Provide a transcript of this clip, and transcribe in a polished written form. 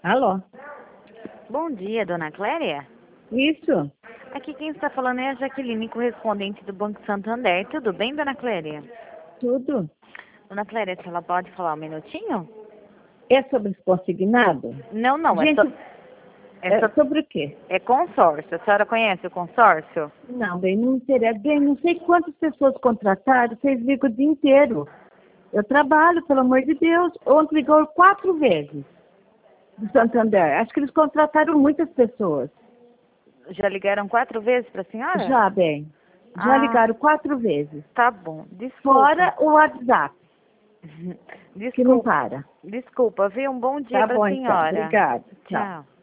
Alô? Bom dia, dona Cléria. Isso? Aqui quem está falando é a Jaqueline, correspondente do Banco Santander. Tudo bem, dona Cléria? Tudo? Dona Cléria, se ela pode falar um minutinho? É sobre esse consignado? Não, não, Gente, é sobre o quê? é consórcio. A senhora conhece o consórcio? Não, bem, não interessa. Bem, não sei quantas pessoas contrataram, vocês ligam o dia inteiro. Eu trabalho, pelo amor de Deus. Ontem ligou 4 vezes do Santander. Acho que eles contrataram muitas pessoas. Já ligaram 4 vezes para a senhora? Já, bem. Já ligaram 4 vezes. Tá bom. Desculpa. Fora o WhatsApp, que não Desculpa. para. Desculpa, viu? Um bom dia Tá para bom, a então. senhora. Obrigada. Tchau. Tchau.